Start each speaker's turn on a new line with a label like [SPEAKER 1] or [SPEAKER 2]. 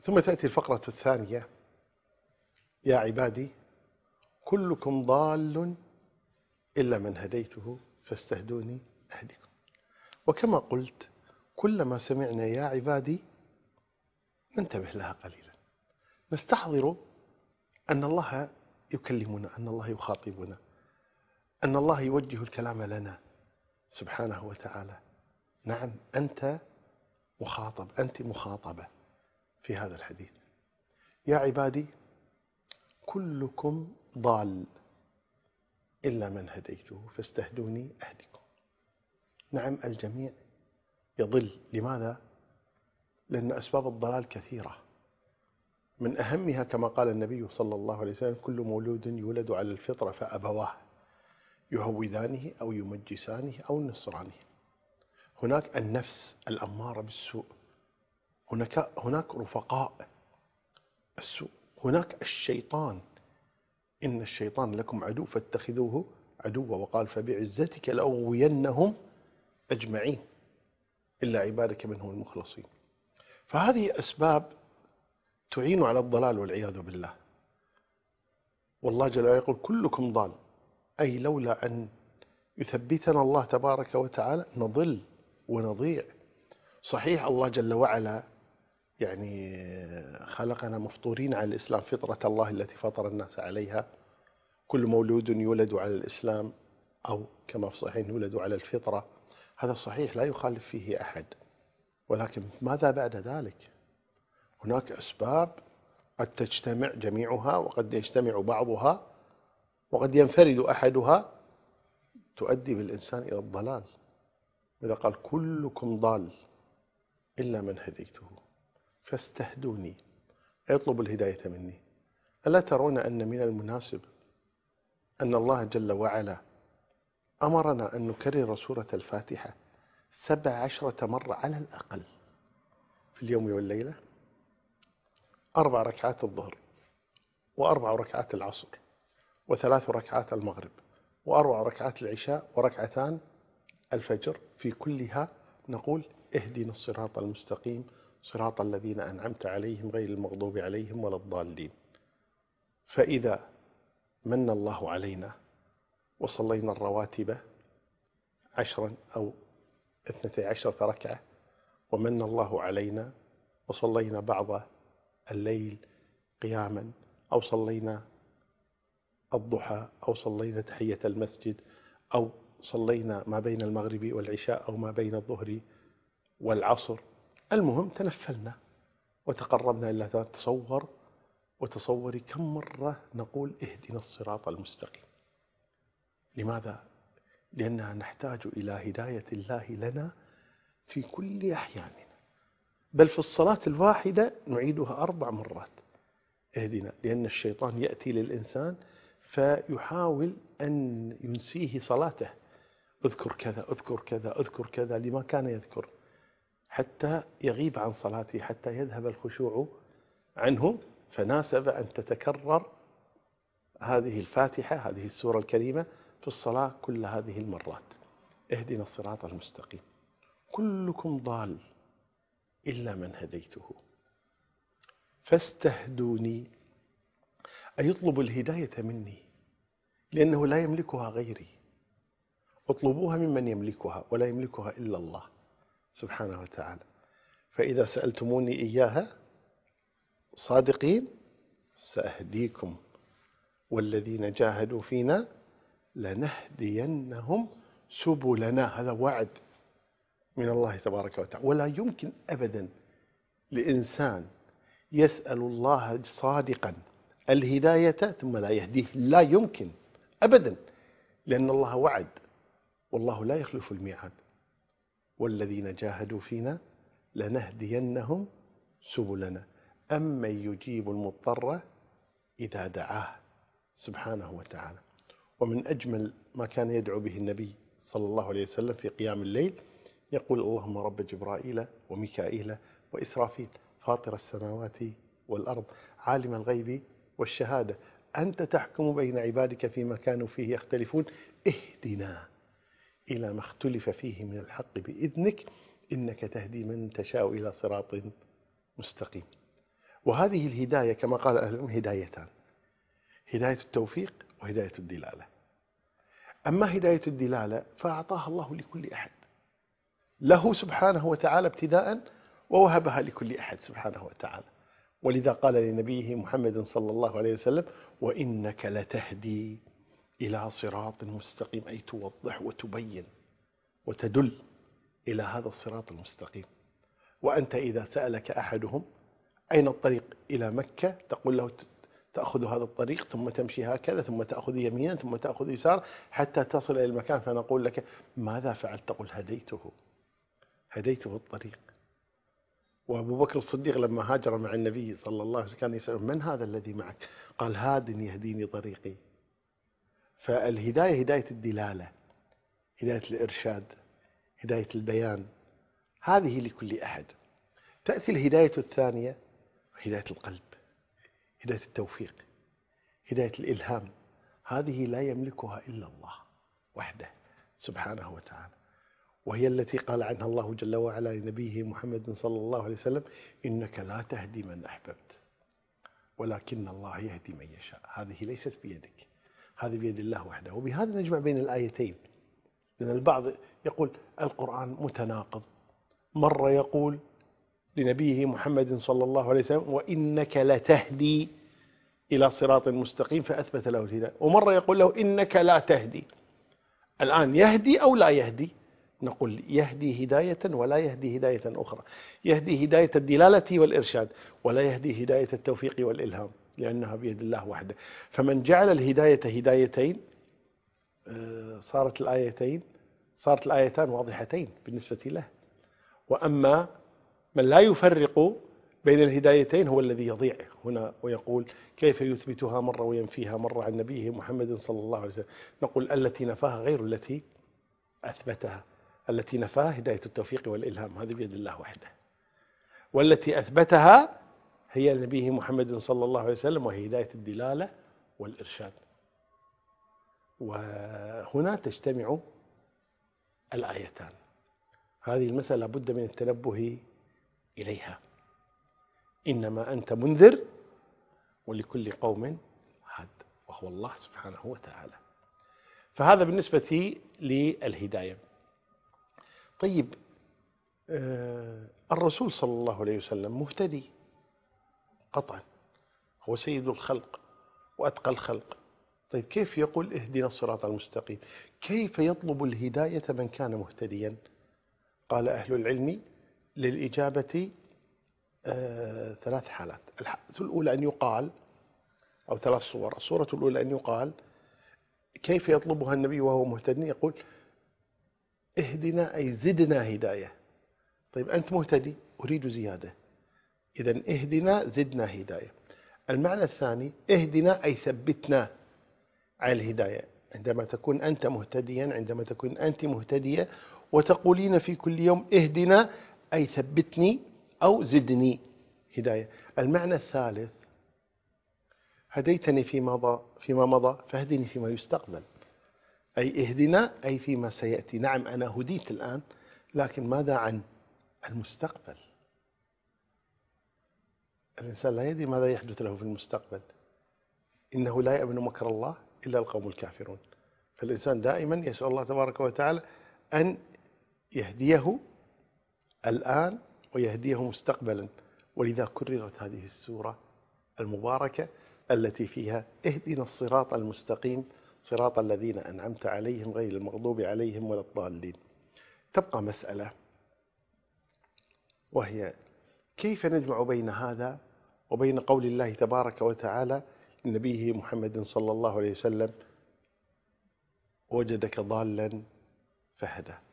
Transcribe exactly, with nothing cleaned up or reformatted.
[SPEAKER 1] ثم تأتي الفقرة الثانية: يا عبادي كلكم ضال إلا من هديته فاستهدوني أهدكم. وكما قلت، كلما سمعنا يا عبادي ننتبه لها قليلا، نستحضر أن الله يكلمنا، أن الله يخاطبنا، أن الله يوجه الكلام لنا سبحانه وتعالى. نعم، أنت مخاطب، أنت مخاطبة في هذا الحديث. يا عبادي كلكم ضال إلا من هديته فاستهدوني أهدكم. نعم، الجميع يضل. لماذا؟ لأن أسباب الضلال كثيرة، من أهمها كما قال النبي صلى الله عليه وسلم: كل مولود يولد على الفطرة فأبواه يهودانه أو يمجسانه أو ينصرانه. هناك النفس الأمارة بالسوء، هناك هناك رفقاء السوء، هناك الشيطان. إن الشيطان لكم عدو فاتخذوه عدوا، وقال: فبعزتك لأغوينهم أجمعين إلا عبادك منهم المخلصين. فهذه أسباب تعين على الضلال والعياذ بالله. والله جل وعلا يقول: كلكم ضال، أي لولا أن يثبتنا الله تبارك وتعالى نضل ونضيع. صحيح الله جل وعلا يعني خلقنا مفطورين على الإسلام، فطرة الله التي فطر الناس عليها، كل مولود يولد على الإسلام، أو كما في صحيح يولد على الفطرة. هذا صحيح لا يخالف فيه أحد، ولكن ماذا بعد ذلك؟ هناك أسباب قد تجتمع جميعها، وقد يجتمع بعضها، وقد ينفرد أحدها، تؤدي بالإنسان إلى الضلال. إذا قال: كلكم ضال إلا من هديته فاستهدوني، يطلب الهداية مني. ألا ترون أن من المناسب أن الله جل وعلا أمرنا أن نكرر سورة الفاتحة سبع عشرة مرة على الأقل في اليوم والليلة؟ أربع ركعات الظهر، وأربع ركعات العصر، وثلاث ركعات المغرب، وأربع ركعات العشاء، وركعتان الفجر. في كلها نقول: اهدنا الصراط المستقيم صراط الذين أنعمت عليهم غير المغضوب عليهم ولا الضالين. فإذا من الله علينا وصلينا الرواتب عشرا أو اثنتي عشرة ركعة، ومن الله علينا وصلينا بعض الليل قياما، أو صلينا الضحى، أو صلينا تحية المسجد، أو صلينا ما بين المغرب والعشاء، أو ما بين الظهر والعصر، المهم تنفلنا وتقربنا إلى الله. تصور وتصوري كم مرة نقول: اهدنا الصراط المستقيم. لماذا؟ لأننا نحتاج إلى هداية الله لنا في كل أحياننا، بل في الصلاة الواحدة نعيدها أربع مرات: اهدنا. لأن الشيطان يأتي للإنسان فيحاول أن ينسيه صلاته: اذكر كذا اذكر كذا اذكر كذا، لما كان يذكر، حتى يغيب عن صلاته، حتى يذهب الخشوع عنه. فناسب أن تتكرر هذه الفاتحة، هذه السورة الكريمة، في الصلاة كل هذه المرات: اهدنا الصراط المستقيم. كلكم ضال إلا من هديته فاستهدوني، أي يطلب الهداية مني، لأنه لا يملكها غيري. اطلبوها ممن يملكها، ولا يملكها إلا الله سبحانه وتعالى. فإذا سألتموني إياها صادقين سأهديكم، والذين جاهدوا فينا لنهدينهم سبلنا. هذا وعد من الله تبارك وتعالى. ولا يمكن أبدا لإنسان يسأل الله صادقا الهداية ثم لا يهديه، لا يمكن أبدا، لأن الله وعد، والله لا يخلف الميعاد. والذين جاهدوا فينا لنهدينهم سبلنا. أمن يجيب المضطر إذا دعاه سبحانه وتعالى. ومن أجمل ما كان يدعو به النبي صلى الله عليه وسلم في قيام الليل يقول: اللهم رب جبرائيل وميكائيل وإسرافيل فاطر السماوات والأرض عالم الغيب والشهادة أنت تحكم بين عبادك فيما كانوا فيه يختلفون اهدنا إلى ما اختلف فيه من الحق بإذنك إنك تهدي من تشاء إلى صراط مستقيم. وهذه الهداية كما قال أهل العلم هدايتان: هداية التوفيق وهداية الدلالة. أما هداية الدلالة فأعطاها الله لكل أحد، له سبحانه وتعالى ابتداء، ووهبها لكل أحد سبحانه وتعالى. ولذا قال لنبيه محمد صلى الله عليه وسلم: وإنك لتهدي إلى صراط مستقيم، أي توضح وتبين وتدل إلى هذا الصراط المستقيم. وأنت إذا سألك أحدهم أين الطريق إلى مكة تقول له تأخذ هذا الطريق ثم تمشي هكذا ثم تأخذ يمينا ثم تأخذ يسار حتى تصل إلى المكان، فنقول لك ماذا فعلت؟ تقول هديته هديته الطريق. وأبو بكر الصديق لما هاجر مع النبي صلى الله عليه وسلم كان يسأل: من هذا الذي معك؟ قال: هاد يهديني طريقي. فالهداية هداية الدلالة، هداية الإرشاد، هداية البيان، هذه لكل أحد. تأتي الهداية الثانية هداية القلب، هداية التوفيق، هداية الإلهام. هذه لا يملكها إلا الله وحده سبحانه وتعالى، وهي التي قال عنها الله جل وعلا لنبيه محمد صلى الله عليه وسلم: إنك لا تهدي من أحببت ولكن الله يهدي من يشاء. هذه ليست بيدك، هذه بيد الله وحده. وبهذا نجمع بين الآيتين، لأن البعض يقول القرآن متناقض، مرة يقول لنبيه محمد صلى الله عليه وسلم: وإنك لتهدي إلى صراط مستقيم، فأثبت له الهداية، ومرة يقول له: إنك لا تهدي. الآن يهدي أو لا يهدي؟ نقول يهدي هداية ولا يهدي هداية أخرى، يهدي هداية الدلالة والإرشاد، ولا يهدي هداية التوفيق والإلهام، لأنها بيد الله وحده. فمن جعل الهداية هدايتين صارت الآيتين صارت الآيتان واضحتين بالنسبة له. وأما من لا يفرق بين الهدايتين هو الذي يضيع هنا ويقول كيف يثبتها مرة وينفيها مرة عن نبيه محمد صلى الله عليه وسلم. نقول التي نفاها غير التي أثبتها. التي نفاها هداية التوفيق والإلهام، هذه بيد الله وحده، والتي أثبتها هي نبيه محمد صلى الله عليه وسلم، وهي هداية الدلالة والإرشاد. وهنا تجتمع الآيتان. هذه المسألة لابد من التنبه إليها. إنما أنت منذر ولكل قوم هاد، وهو الله سبحانه وتعالى. فهذا بالنسبة للهداية. طيب، الرسول صلى الله عليه وسلم مهتدي قطعا، هو سيد الخلق وأتقى الخلق. طيب كيف يقول اهدنا الصراط المستقيم؟ كيف يطلب الهداية من كان مهتديا؟ قال أهل العلم للإجابة آه ثلاث حالات. الحالة الأولى أن يقال، أو ثلاث صور. الصورة الأولى أن يقال كيف يطلبها النبي وهو مهتدي؟ يقول اهدنا أي زدنا هداية. طيب أنت مهتدي، أريد زيادة، إذن اهدنا زدنا هداية. المعنى الثاني اهدنا أي ثبتنا على الهداية. عندما تكون أنت مهتديا، عندما تكون أنت مهتدية وتقولين في كل يوم اهدنا أي ثبتني أو زدني هداية. المعنى الثالث هديتني فيما مضى فيما مضى فاهدني فيما يستقبل، أي اهدنا أي فيما سيأتي. نعم أنا هديت الآن، لكن ماذا عن المستقبل؟ الإنسان لا يدري ماذا يحدث له في المستقبل. إنه لا يأمن مكر الله إلا القوم الكافرون. فالإنسان دائما يسأل الله تبارك وتعالى أن يهديه الآن ويهديه مستقبلا. ولذا كررت هذه السورة المباركة التي فيها اهدنا الصراط المستقيم صراط الذين أنعمت عليهم غير المغضوب عليهم ولا الضالين. تبقى مسألة، وهي كيف نجمع بين هذا وبين قول الله تبارك وتعالى لنبيه محمد صلى الله عليه وسلم: وجدك ضالا فهدى.